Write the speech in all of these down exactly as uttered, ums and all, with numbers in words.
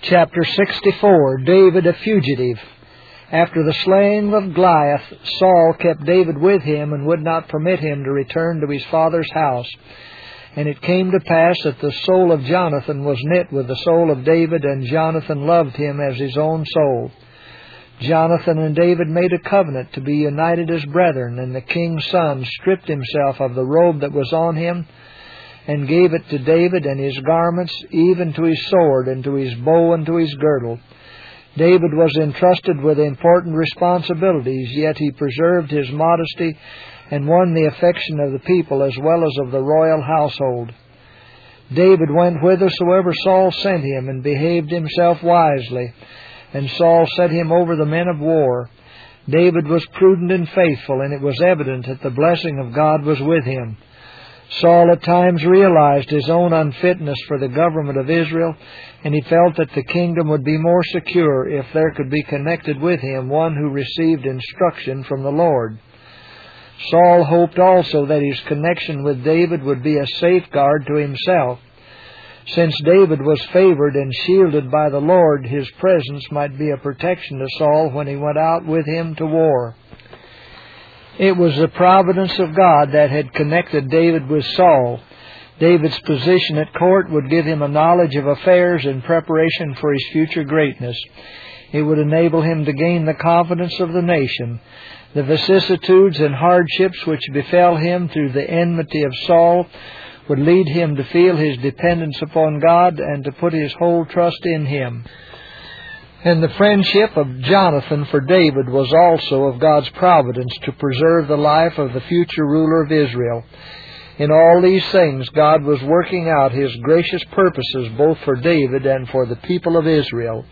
Chapter sixty-four, David a Fugitive. After the slaying of Goliath, Saul kept David with him and would not permit him to return to his father's house. And it came to pass that the soul of Jonathan was knit with the soul of David, and Jonathan loved him as his own soul. Jonathan and David made a covenant to be united as brethren, and the king's son stripped himself of the robe that was on him, and gave it to David, and his garments, even to his sword, and to his bow, and to his girdle. David was entrusted with important responsibilities, yet he preserved his modesty and won the affection of the people as well as of the royal household. David went whithersoever Saul sent him, and behaved himself wisely, and Saul set him over the men of war. David was prudent and faithful, and it was evident that the blessing of God was with him. Saul at times realized his own unfitness for the government of Israel, and he felt that the kingdom would be more secure if there could be connected with him one who received instruction from the Lord. Saul hoped also that his connection with David would be a safeguard to himself. Since David was favored and shielded by the Lord, his presence might be a protection to Saul when he went out with him to war. It was the providence of God that had connected David with Saul. David's position at court would give him a knowledge of affairs in preparation for his future greatness. It would enable him to gain the confidence of the nation. The vicissitudes and hardships which befell him through the enmity of Saul would lead him to feel his dependence upon God and to put his whole trust in Him. And the friendship of Jonathan for David was also of God's providence to preserve the life of the future ruler of Israel. In all these things, God was working out His gracious purposes both for David and for the people of Israel.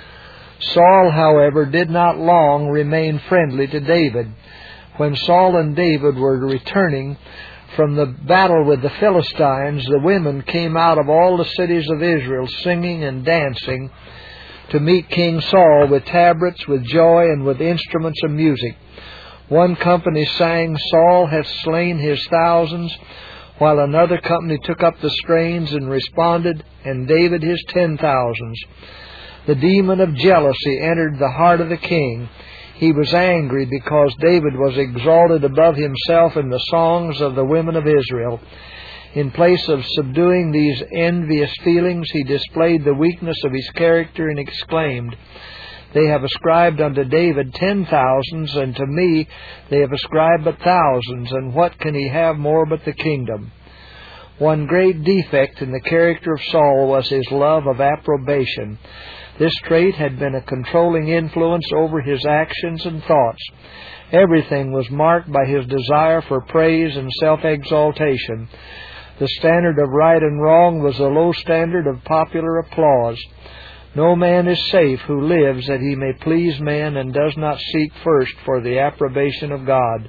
Saul, however, did not long remain friendly to David. When Saul and David were returning from the battle with the Philistines, the women came out of all the cities of Israel singing and dancing to meet King Saul with tabrets, with joy, and with instruments of music. One company sang, "Saul hath slain his thousands," while another company took up the strains and responded, "And David his ten thousands." The demon of jealousy entered the heart of the king. He was angry because David was exalted above himself in the songs of the women of Israel. In place of subduing these envious feelings, he displayed the weakness of his character and exclaimed, "They have ascribed unto David ten thousands, and to me they have ascribed but thousands, and what can he have more but the kingdom?" One great defect in the character of Saul was his love of approbation. This trait had been a controlling influence over his actions and thoughts. Everything was marked by his desire for praise and self-exaltation. The standard of right and wrong was the low standard of popular applause. No man is safe who lives that he may please men and does not seek first for the approbation of God.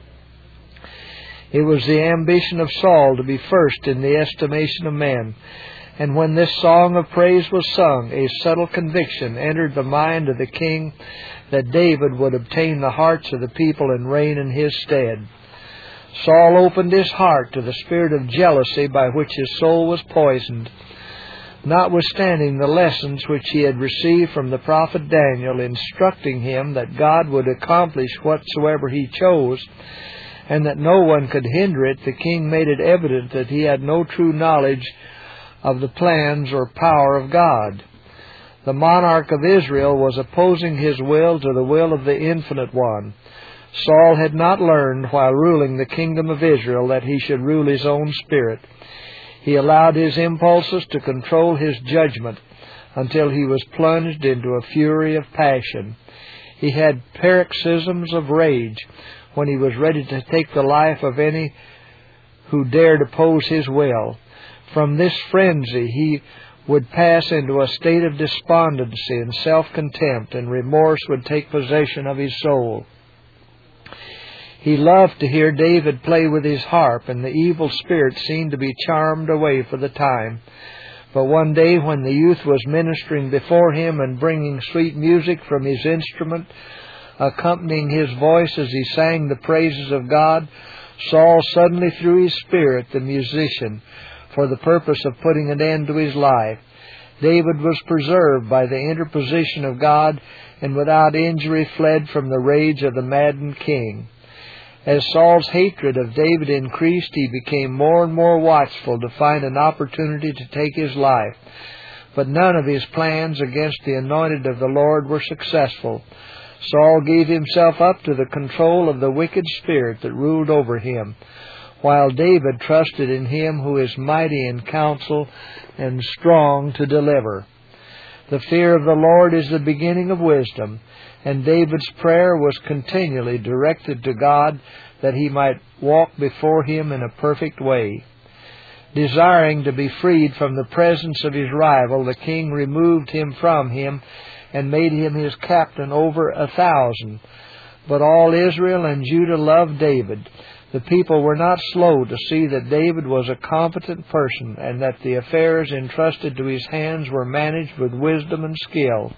It was the ambition of Saul to be first in the estimation of men. And when this song of praise was sung, a subtle conviction entered the mind of the king that David would obtain the hearts of the people and reign in his stead. Saul opened his heart to the spirit of jealousy by which his soul was poisoned. Notwithstanding the lessons which he had received from the prophet Daniel, instructing him that God would accomplish whatsoever He chose, and that no one could hinder it, the king made it evident that he had no true knowledge of the plans or power of God. The monarch of Israel was opposing his will to the will of the Infinite One. Saul had not learned, while ruling the kingdom of Israel, that he should rule his own spirit. He allowed his impulses to control his judgment until he was plunged into a fury of passion. He had paroxysms of rage when he was ready to take the life of any who dared oppose his will. From this frenzy he would pass into a state of despondency and self-contempt, and remorse would take possession of his soul. He loved to hear David play with his harp, and the evil spirit seemed to be charmed away for the time. But one day when the youth was ministering before him and bringing sweet music from his instrument, accompanying his voice as he sang the praises of God, Saul suddenly threw his spear at the musician for the purpose of putting an end to his life. David was preserved by the interposition of God, and without injury fled from the rage of the maddened king. As Saul's hatred of David increased, he became more and more watchful to find an opportunity to take his life. But none of his plans against the anointed of the Lord were successful. Saul gave himself up to the control of the wicked spirit that ruled over him, while David trusted in Him who is mighty in counsel and strong to deliver. The fear of the Lord is the beginning of wisdom, and David's prayer was continually directed to God that he might walk before Him in a perfect way. Desiring to be freed from the presence of his rival, the king removed him from him and made him his captain over a thousand. But all Israel and Judah loved David. The people were not slow to see that David was a competent person, and that the affairs entrusted to his hands were managed with wisdom and skill.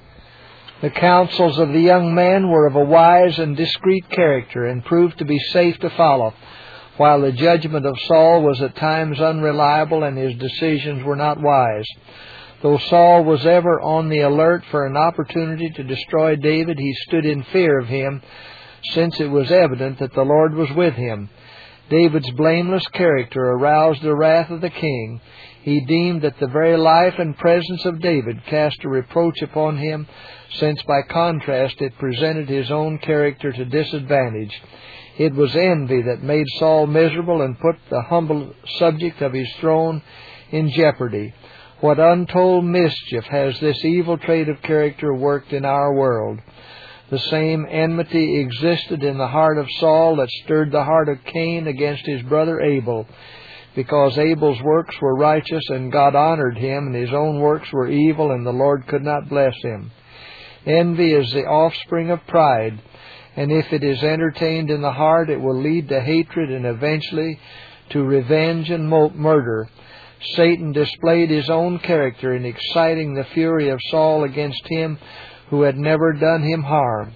The counsels of the young man were of a wise and discreet character, and proved to be safe to follow, while the judgment of Saul was at times unreliable and his decisions were not wise. Though Saul was ever on the alert for an opportunity to destroy David, he stood in fear of him, since it was evident that the Lord was with him. David's blameless character aroused the wrath of the king. He deemed that the very life and presence of David cast a reproach upon him, since by contrast it presented his own character to disadvantage. It was envy that made Saul miserable and put the humble subject of his throne in jeopardy. What untold mischief has this evil trait of character worked in our world? The same enmity existed in the heart of Saul that stirred the heart of Cain against his brother Abel, because Abel's works were righteous and God honored him, and his own works were evil and the Lord could not bless him. Envy is the offspring of pride, and if it is entertained in the heart, it will lead to hatred and eventually to revenge and murder. Satan displayed his own character in exciting the fury of Saul against him who had never done him harm.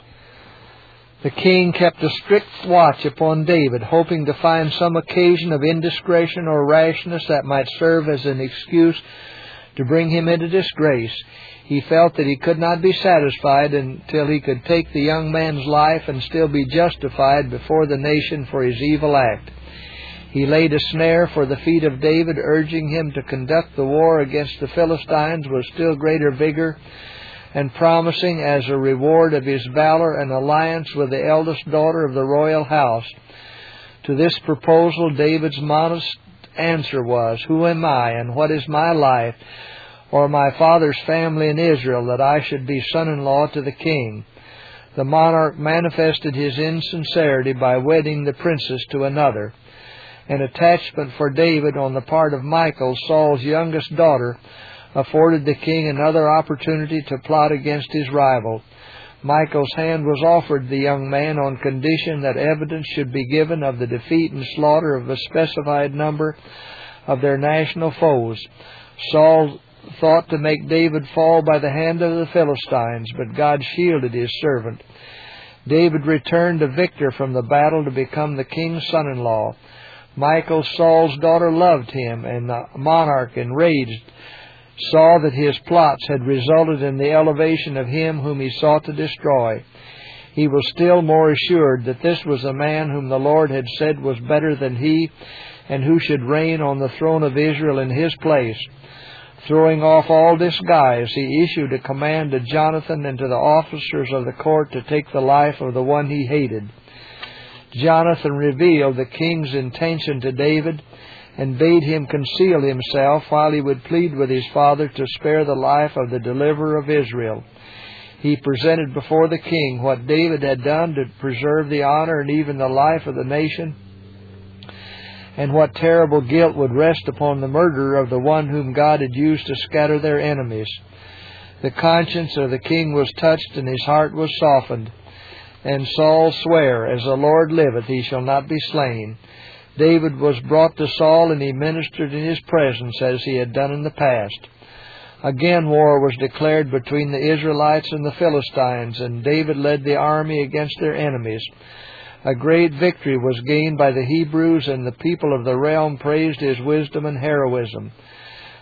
The king kept a strict watch upon David, hoping to find some occasion of indiscretion or rashness that might serve as an excuse to bring him into disgrace. He felt that he could not be satisfied until he could take the young man's life and still be justified before the nation for his evil act. He laid a snare for the feet of David, urging him to conduct the war against the Philistines with still greater vigor, and promising as a reward of his valor an alliance with the eldest daughter of the royal house. To this proposal, David's modest answer was, "Who am I, and what is my life, or my father's family in Israel, that I should be son-in-law to the king?" The monarch manifested his insincerity by wedding the princess to another. An attachment for David on the part of Michal, Saul's youngest daughter, afforded the king another opportunity to plot against his rival. Michal's hand was offered the young man on condition that evidence should be given of the defeat and slaughter of a specified number of their national foes. Saul thought to make David fall by the hand of the Philistines, but God shielded his servant. David returned a victor from the battle to become the king's son-in-law. Michal, Saul's daughter, loved him, and the monarch, enraged, saw that his plots had resulted in the elevation of him whom he sought to destroy. He was still more assured that this was a man whom the Lord had said was better than he, and who should reign on the throne of Israel in his place. Throwing off all disguise, he issued a command to Jonathan and to the officers of the court to take the life of the one he hated. Jonathan revealed the king's intention to David, and bade him conceal himself while he would plead with his father to spare the life of the deliverer of Israel. He presented before the king what David had done to preserve the honor and even the life of the nation, and what terrible guilt would rest upon the murderer of the one whom God had used to scatter their enemies. The conscience of the king was touched, and his heart was softened. And Saul sware, "As the Lord liveth, he shall not be slain." David was brought to Saul, and he ministered in his presence as he had done in the past. Again war was declared between the Israelites and the Philistines, and David led the army against their enemies. A great victory was gained by the Hebrews, and the people of the realm praised his wisdom and heroism.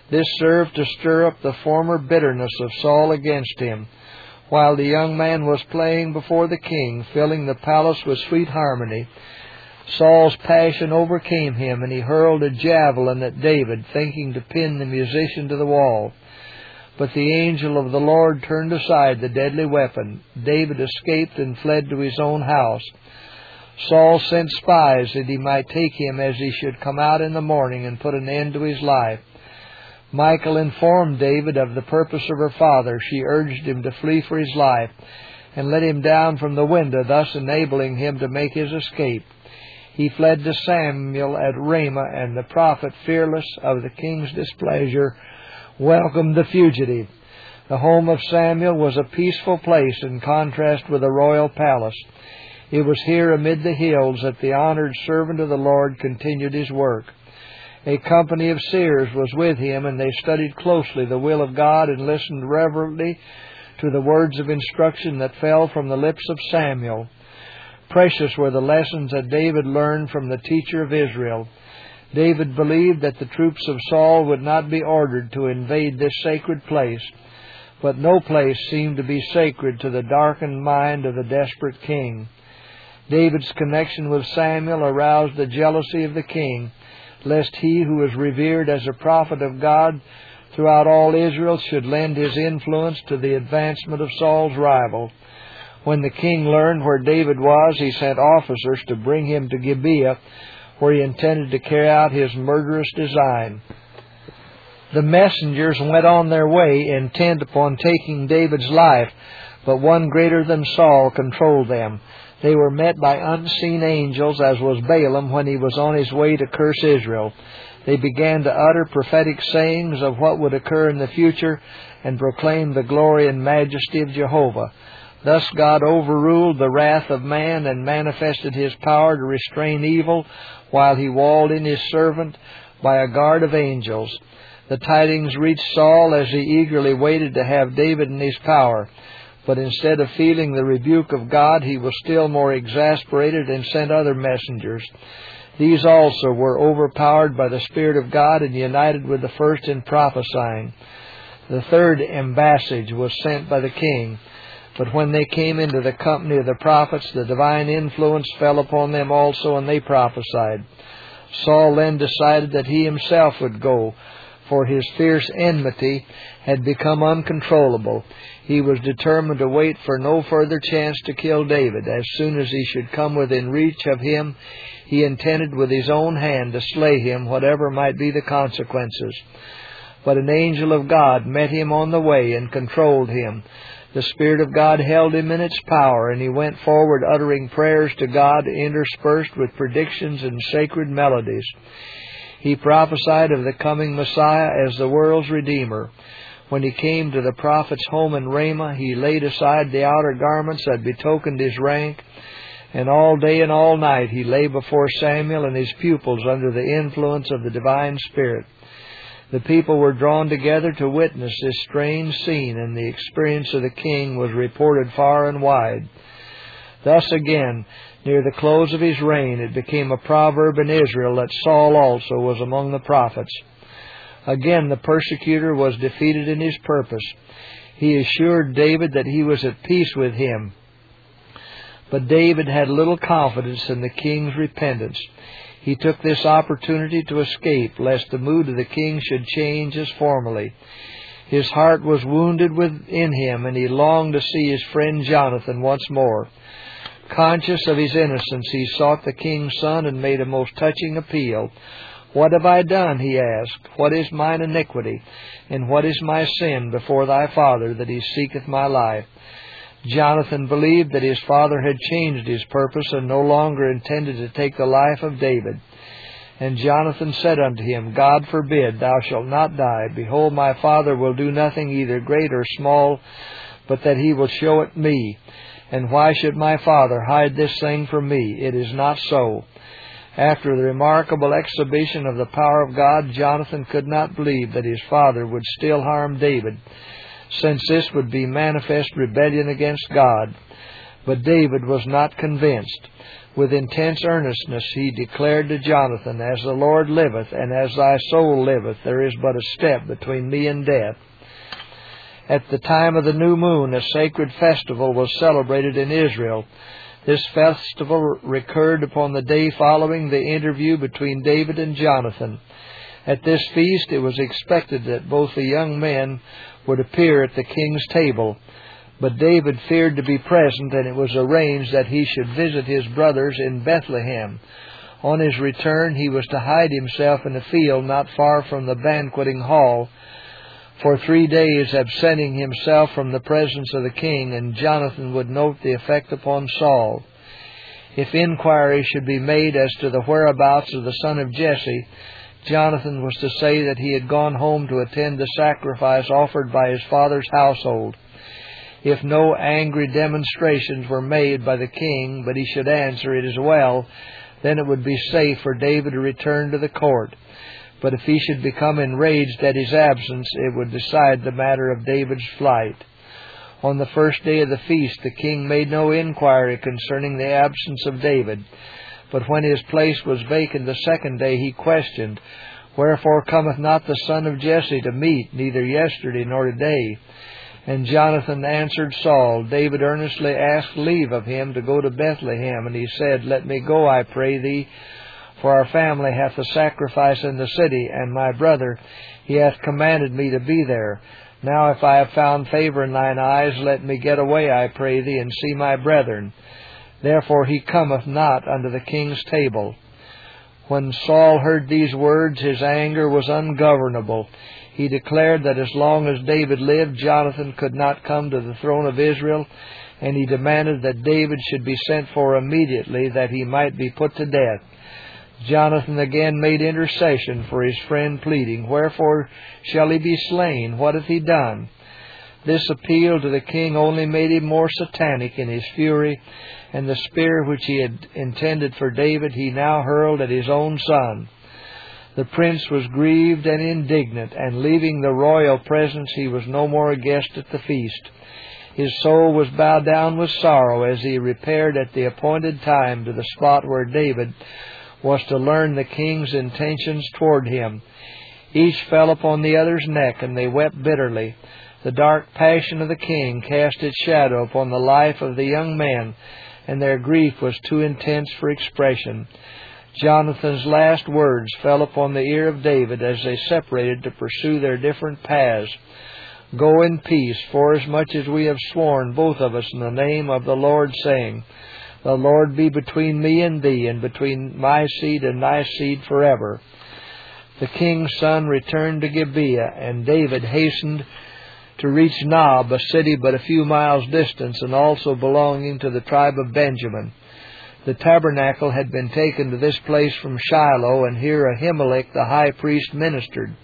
This served to stir up the former bitterness of Saul against him. While the young man was playing before the king, filling the palace with sweet harmony, Saul's passion overcame him, and he hurled a javelin at David, thinking to pin the musician to the wall. But the angel of the Lord turned aside the deadly weapon. David escaped and fled to his own house. Saul sent spies that he might take him as he should come out in the morning and put an end to his life. Michal informed David of the purpose of her father. She urged him to flee for his life and let him down from the window, thus enabling him to make his escape. He fled to Samuel at Ramah, and the prophet, fearless of the king's displeasure, welcomed the fugitive. The home of Samuel was a peaceful place in contrast with the royal palace. It was here amid the hills that the honored servant of the Lord continued his work. A company of seers was with him, and they studied closely the will of God and listened reverently to the words of instruction that fell from the lips of Samuel. Precious were the lessons that David learned from the teacher of Israel. David believed that the troops of Saul would not be ordered to invade this sacred place, but no place seemed to be sacred to the darkened mind of the desperate king. David's connection with Samuel aroused the jealousy of the king, lest he who was revered as a prophet of God throughout all Israel should lend his influence to the advancement of Saul's rival. When the king learned where David was, he sent officers to bring him to Gibeah, where he intended to carry out his murderous design. The messengers went on their way, intent upon taking David's life, but one greater than Saul controlled them. They were met by unseen angels, as was Balaam when he was on his way to curse Israel. They began to utter prophetic sayings of what would occur in the future and proclaim the glory and majesty of Jehovah. Thus God overruled the wrath of man and manifested his power to restrain evil, while he walled in his servant by a guard of angels. The tidings reached Saul as he eagerly waited to have David in his power. But instead of feeling the rebuke of God, he was still more exasperated and sent other messengers. These also were overpowered by the Spirit of God and united with the first in prophesying. The third embassage was sent by the king. But when they came into the company of the prophets, the divine influence fell upon them also, and they prophesied. Saul then decided that he himself would go, for his fierce enmity had become uncontrollable. He was determined to wait for no further chance to kill David. As soon as he should come within reach of him, he intended with his own hand to slay him, whatever might be the consequences. But an angel of God met him on the way and controlled him. The Spirit of God held him in its power, and he went forward uttering prayers to God interspersed with predictions and sacred melodies. He prophesied of the coming Messiah as the world's Redeemer. When he came to the prophet's home in Ramah, he laid aside the outer garments that betokened his rank, and all day and all night he lay before Samuel and his pupils under the influence of the divine Spirit. The people were drawn together to witness this strange scene, and the experience of the king was reported far and wide. Thus again, near the close of his reign, it became a proverb in Israel that Saul also was among the prophets. Again, the persecutor was defeated in his purpose. He assured David that he was at peace with him. But David had little confidence in the king's repentance. He took this opportunity to escape, lest the mood of the king should change as formerly. His heart was wounded within him, and he longed to see his friend Jonathan once more. Conscious of his innocence, he sought the king's son and made a most touching appeal. "What have I done?" he asked. "What is mine iniquity? And what is my sin before thy father, that he seeketh my life?" Jonathan believed that his father had changed his purpose and no longer intended to take the life of David. And Jonathan said unto him, "God forbid, thou shalt not die. Behold, my father will do nothing either great or small, but that he will show it me. And why should my father hide this thing from me? It is not so." After the remarkable exhibition of the power of God, Jonathan could not believe that his father would still harm David, since this would be manifest rebellion against God. But David was not convinced. With intense earnestness he declared to Jonathan, "As the Lord liveth, and as thy soul liveth, there is but a step between me and death." At the time of the new moon, a sacred festival was celebrated in Israel. This festival recurred upon the day following the interview between David and Jonathan. At this feast, it was expected that both the young men would appear at the king's table. But David feared to be present, and it was arranged that he should visit his brothers in Bethlehem. On his return, he was to hide himself in a field not far from the banqueting hall for three days, absenting himself from the presence of the king, and Jonathan would note the effect upon Saul. If inquiry should be made as to the whereabouts of the son of Jesse, Jonathan was to say that he had gone home to attend the sacrifice offered by his father's household. If no angry demonstrations were made by the king, but he should answer, "It is well," then it would be safe for David to return to the court. But if he should become enraged at his absence, it would decide the matter of David's flight. On the first day of the feast, the king made no inquiry concerning the absence of David. But when his place was vacant the second day, he questioned, "Wherefore cometh not the son of Jesse to meet, neither yesterday nor today?" And Jonathan answered Saul, "David earnestly asked leave of him to go to Bethlehem, and he said, Let me go, I pray thee, for our family hath a sacrifice in the city, and my brother, he hath commanded me to be there. Now if I have found favor in thine eyes, let me get away, I pray thee, and see my brethren. Therefore he cometh not unto the king's table." When Saul heard these words, his anger was ungovernable. He declared that as long as David lived, Jonathan could not come to the throne of Israel, and he demanded that David should be sent for immediately, that he might be put to death. Jonathan again made intercession for his friend, pleading, "Wherefore shall he be slain? What hath he done?" This appeal to the king only made him more satanic in his fury, and the spear which he had intended for David he now hurled at his own son. The prince was grieved and indignant, and leaving the royal presence, he was no more a guest at the feast. His soul was bowed down with sorrow as he repaired at the appointed time to the spot where David was to learn the king's intentions toward him. Each fell upon the other's neck, and they wept bitterly. The dark passion of the king cast its shadow upon the life of the young men, and their grief was too intense for expression. Jonathan's last words fell upon the ear of David as they separated to pursue their different paths. "Go in peace, forasmuch as we have sworn, both of us, in the name of the Lord, saying, The Lord be between me and thee, and between my seed and thy seed forever." The king's son returned to Gibeah, and David hastened to reach Nob, a city but a few miles distant, and also belonging to the tribe of Benjamin. The tabernacle had been taken to this place from Shiloh, and here Ahimelech the high priest ministered.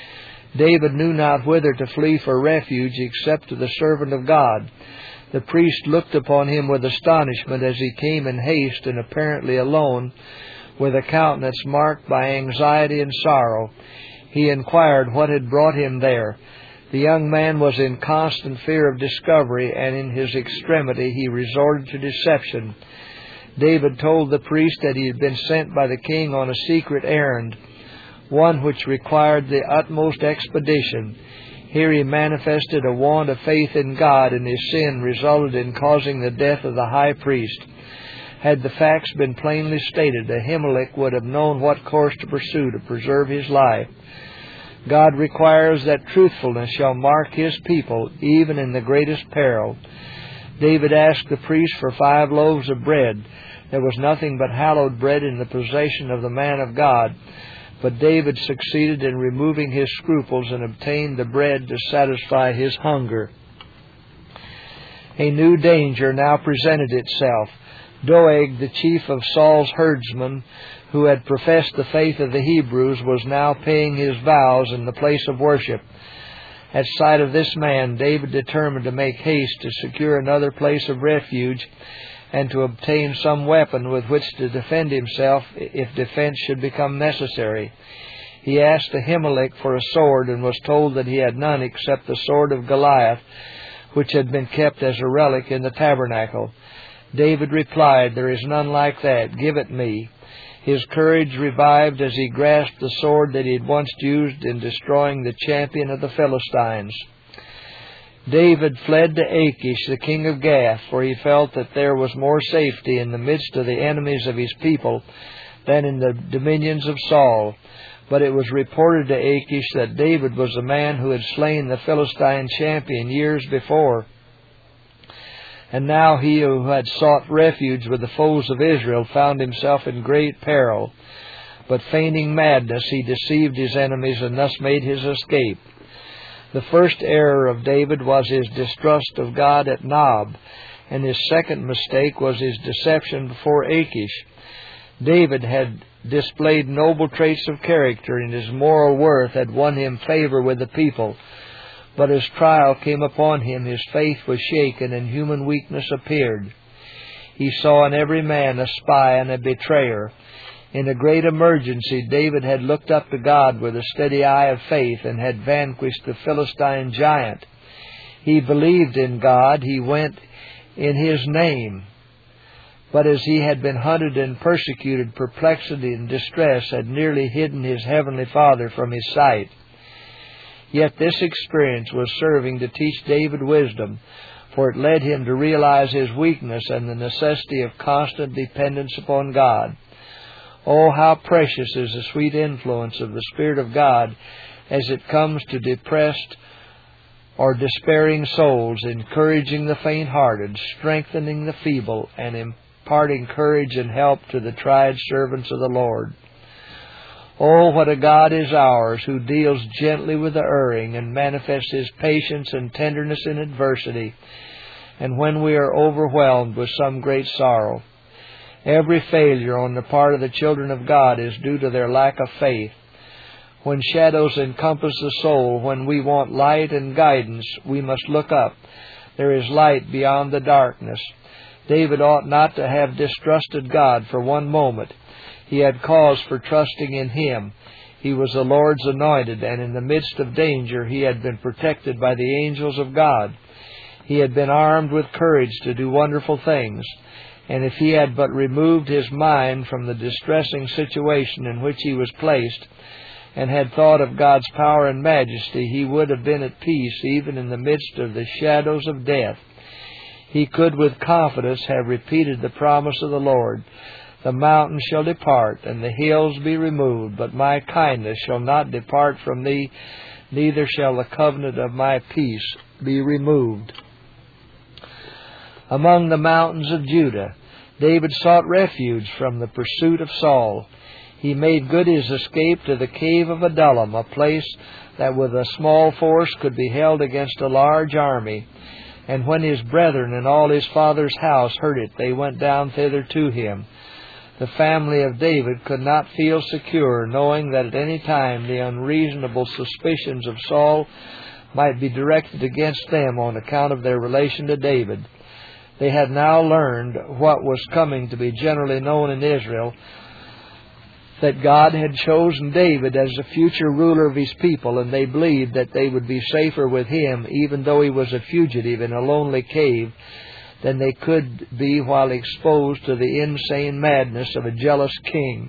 David knew not whither to flee for refuge except to the servant of God. The priest looked upon him with astonishment as he came in haste and apparently alone, with a countenance marked by anxiety and sorrow. He inquired what had brought him there. The young man was in constant fear of discovery, and in his extremity he resorted to deception. David told the priest that he had been sent by the king on a secret errand, one which required the utmost expedition. Here he manifested a want of faith in God, and his sin resulted in causing the death of the high priest. Had the facts been plainly stated, Ahimelech would have known what course to pursue to preserve his life. God requires that truthfulness shall mark His people, even in the greatest peril. David asked the priest for five loaves of bread. There was nothing but hallowed bread in the possession of the man of God, but David succeeded in removing his scruples and obtained the bread to satisfy his hunger. A new danger now presented itself. Doeg, the chief of Saul's herdsmen, who had professed the faith of the Hebrews, was now paying his vows in the place of worship. At sight of this man, David determined to make haste to secure another place of refuge and to obtain some weapon with which to defend himself if defense should become necessary. He asked Ahimelech for a sword and was told that he had none except the sword of Goliath, which had been kept as a relic in the tabernacle. David replied, "There is none like that. Give it me." His courage revived as he grasped the sword that he had once used in destroying the champion of the Philistines. David fled to Achish, the king of Gath, for he felt that there was more safety in the midst of the enemies of his people than in the dominions of Saul. But it was reported to Achish that David was the man who had slain the Philistine champion years before. And now he who had sought refuge with the foes of Israel found himself in great peril. But feigning madness, he deceived his enemies and thus made his escape. The first error of David was his distrust of God at Nob, and his second mistake was his deception before Achish. David had displayed noble traits of character, and his moral worth had won him favor with the people. But as trial came upon him, his faith was shaken, and human weakness appeared. He saw in every man a spy and a betrayer. In a great emergency, David had looked up to God with a steady eye of faith and had vanquished the Philistine giant. He believed in God. He went in His name. But as he had been hunted and persecuted, perplexity and distress had nearly hidden his heavenly Father from his sight. Yet this experience was serving to teach David wisdom, for it led him to realize his weakness and the necessity of constant dependence upon God. Oh, how precious is the sweet influence of the Spirit of God as it comes to depressed or despairing souls, encouraging the faint-hearted, strengthening the feeble, and imparting courage and help to the tried servants of the Lord. Oh, what a God is ours, who deals gently with the erring and manifests His patience and tenderness in adversity, and when we are overwhelmed with some great sorrow. Every failure on the part of the children of God is due to their lack of faith. When shadows encompass the soul, when we want light and guidance, we must look up. There is light beyond the darkness. David ought not to have distrusted God for one moment. He had cause for trusting in Him. He was the Lord's anointed, and in the midst of danger he had been protected by the angels of God. He had been armed with courage to do wonderful things, and if he had but removed his mind from the distressing situation in which he was placed, and had thought of God's power and majesty, he would have been at peace even in the midst of the shadows of death. He could with confidence have repeated the promise of the Lord, "The mountains shall depart, and the hills be removed, but my kindness shall not depart from thee, neither shall the covenant of my peace be removed." Among the mountains of Judah, David sought refuge from the pursuit of Saul. He made good his escape to the cave of Adullam, a place that with a small force could be held against a large army. And when his brethren and all his father's house heard it, they went down thither to him. The family of David could not feel secure, knowing that at any time the unreasonable suspicions of Saul might be directed against them on account of their relation to David. They had now learned what was coming to be generally known in Israel, that God had chosen David as the future ruler of His people, and they believed that they would be safer with him, even though he was a fugitive in a lonely cave, than they could be while exposed to the insane madness of a jealous king.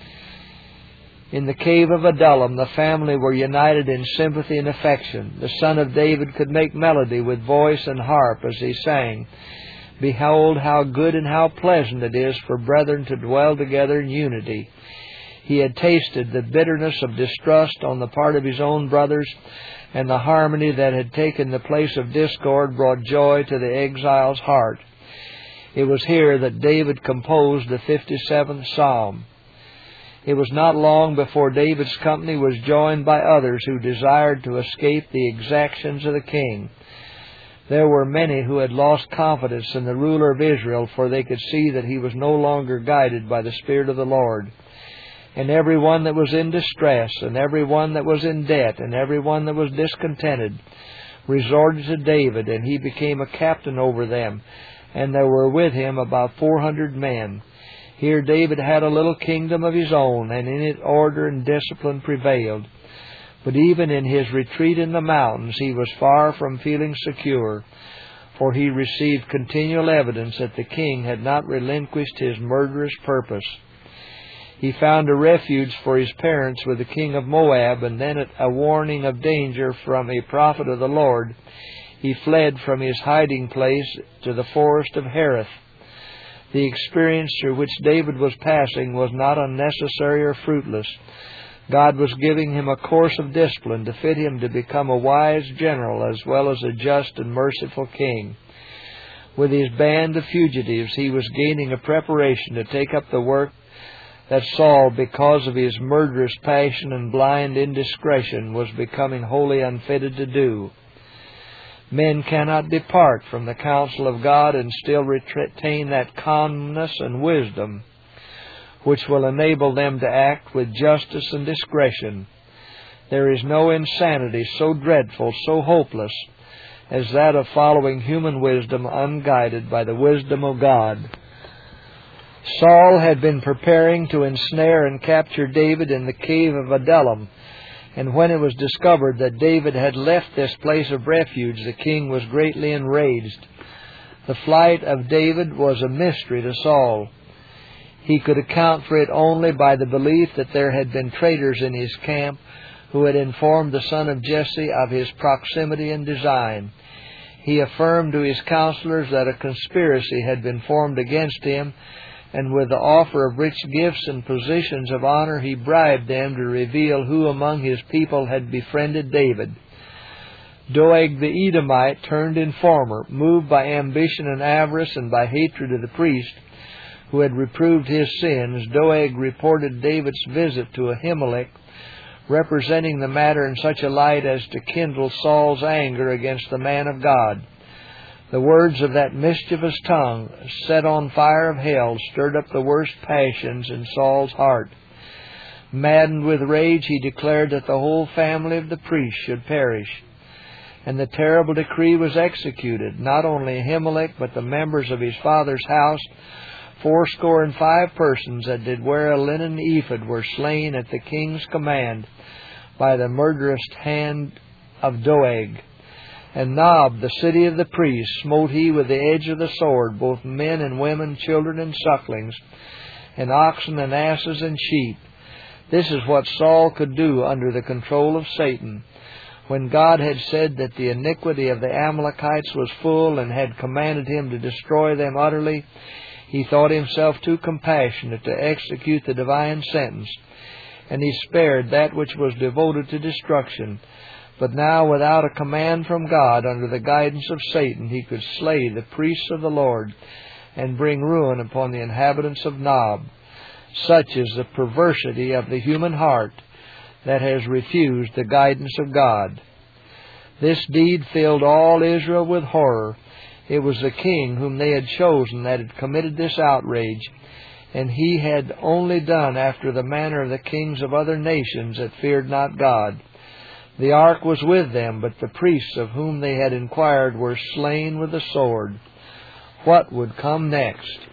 In the cave of Adullam, the family were united in sympathy and affection. The son of David could make melody with voice and harp as he sang, "Behold, how good and how pleasant it is for brethren to dwell together in unity." He had tasted the bitterness of distrust on the part of his own brothers, and the harmony that had taken the place of discord brought joy to the exile's heart. It was here that David composed the fifty-seventh Psalm. It was not long before David's company was joined by others who desired to escape the exactions of the king. There were many who had lost confidence in the ruler of Israel, for they could see that he was no longer guided by the Spirit of the Lord. And every one that was in distress, and every one that was in debt, and every one that was discontented, resorted to David, and he became a captain over them, and there were with him about four hundred men. Here David had a little kingdom of his own, and in it order and discipline prevailed. But even in his retreat in the mountains, he was far from feeling secure. for he received continual evidence that the king had not relinquished his murderous purpose. He found a refuge for his parents with the king of Moab, and then at a warning of danger from a prophet of the Lord, he fled from his hiding place to the forest of Hereth. The experience through which David was passing was not unnecessary or fruitless. God was giving him a course of discipline to fit him to become a wise general as well as a just and merciful king. With his band of fugitives, he was gaining a preparation to take up the work that Saul, because of his murderous passion and blind indiscretion, was becoming wholly unfitted to do. Men cannot depart from the counsel of God and still retain that calmness and wisdom which will enable them to act with justice and discretion. There is no insanity so dreadful, so hopeless, as that of following human wisdom unguided by the wisdom of God. Saul had been preparing to ensnare and capture David in the cave of Adullam, and when it was discovered that David had left this place of refuge, the king was greatly enraged. The flight of David was a mystery to Saul. He could account for it only by the belief that there had been traitors in his camp who had informed the son of Jesse of his proximity and design. He affirmed to his counselors that a conspiracy had been formed against him, and with the offer of rich gifts and positions of honor, he bribed them to reveal who among his people had befriended David. Doeg the Edomite turned informer, moved by ambition and avarice and by hatred of the priest, who had reproved his sins. Doeg reported David's visit to Ahimelech, representing the matter in such a light as to kindle Saul's anger against the man of God. The words of that mischievous tongue, set on fire of hell, stirred up the worst passions in Saul's heart. Maddened with rage, he declared that the whole family of the priest should perish. And the terrible decree was executed. Not only Ahimelech, but the members of his father's house, fourscore and five persons that did wear a linen ephod, were slain at the king's command by the murderous hand of Doeg. And Nob, the city of the priests, smote he with the edge of the sword, both men and women, children and sucklings, and oxen and asses and sheep. This is what Saul could do under the control of Satan. When God had said that the iniquity of the Amalekites was full and had commanded him to destroy them utterly, he thought himself too compassionate to execute the divine sentence, and he spared that which was devoted to destruction. But now, without a command from God, under the guidance of Satan, he could slay the priests of the Lord and bring ruin upon the inhabitants of Nob. Such is the perversity of the human heart that has refused the guidance of God. This deed filled all Israel with horror. It was the king whom they had chosen that had committed this outrage, and he had only done after the manner of the kings of other nations that feared not God. The ark was with them, but the priests of whom they had inquired were slain with the sword. What would come next?